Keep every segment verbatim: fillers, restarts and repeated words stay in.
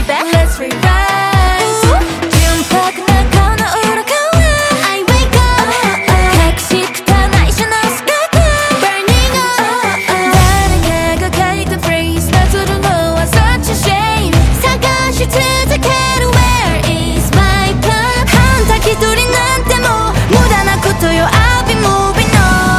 back Let's rewrite純白なこの裏側 I wake up 隠しきた内緒のスカート Burning up 誰かが書いたフレーズなぞるのは such a shame 探し続ける Where is my plan あんた一人なんてもう無駄なことよ I'll be moving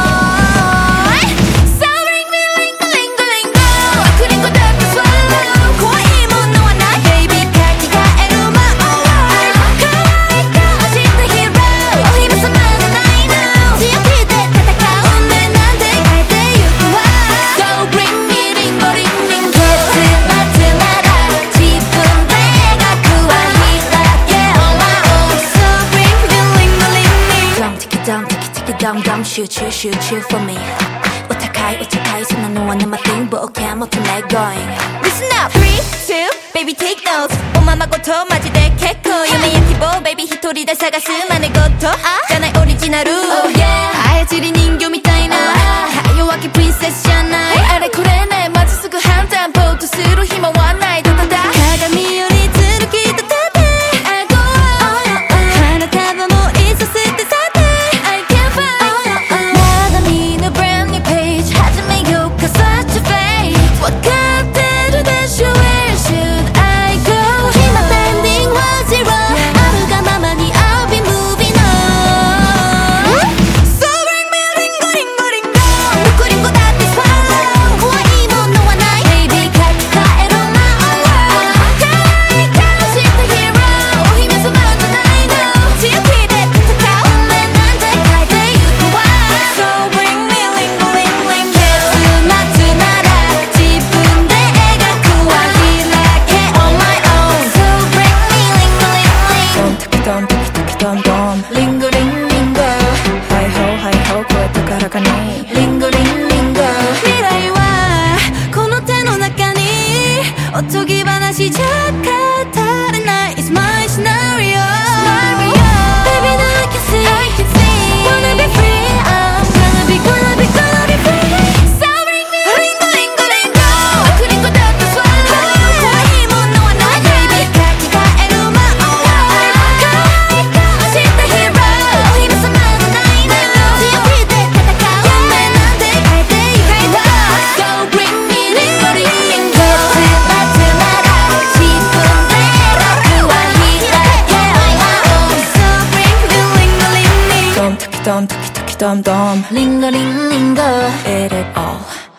on So ring me ring a ring a ring a 悪リンゴだって swallow 怖いものはない Baby 書き換える魔王可愛い顔したヒーローお姫様のないの強気で戦う運命なんて変えてゆくわ So bring me ring a ring ring a 結末なら自分で描くわ開け on my own So bring me ring a ring ring Dum ticky dum ticky ticky dum dum shoot you shoot you for me お高いお高いそんなのは nothing 冒険求め going Listen up three two baby take notes おままごとマジで結構夢や希望 baby 一人で探す真似事じゃないオリジナル Oh yeah 操り人形みたいな弱気プリンセスじゃないあれこれねまずすぐ判断ぼーっとする暇はないただだ鏡よりずるきとたて I go on 花束もいさせてさて I can't find まだ見ぬ brand new page 始めようか such a fate わかってるでしょ Where should I go 決まったエンディングは zero あるがままに I'll be moving on So bring me ring a ring a ring a どこリンゴだって swallow 怖いものはない Baby 書き換える魔王可愛い顔したヒーローお姫様じゃないの強気で戦う運命なんて変えてゆくわ So bring me ring a ring a ring a 結末なら自分で描くわ開け on my own So bring me ring a ring a ring ドンタキタキタキドンドンリンゴリンリンゴハイホーハイホー声高らかにリンゴリンリンゴ未来はこの手の中におとぎ話じゃ語れない It's my scenario Baby now I can see Wanna be free I'm gonna be gonna be gonna be free So ring me ring a ring a ring a 悪リンゴだって swallow 怖いものはない Baby 書き換える魔王可愛い顔したヒーローお姫様じゃないの強気で戦う運命なんて変えてゆくわ So bring me ring a ring a 結末なら自分で描くわ開け on my own So bring me ring a ring a ring ドンタキドンタキタキドンドンリンゴリンリンゴ Eat it all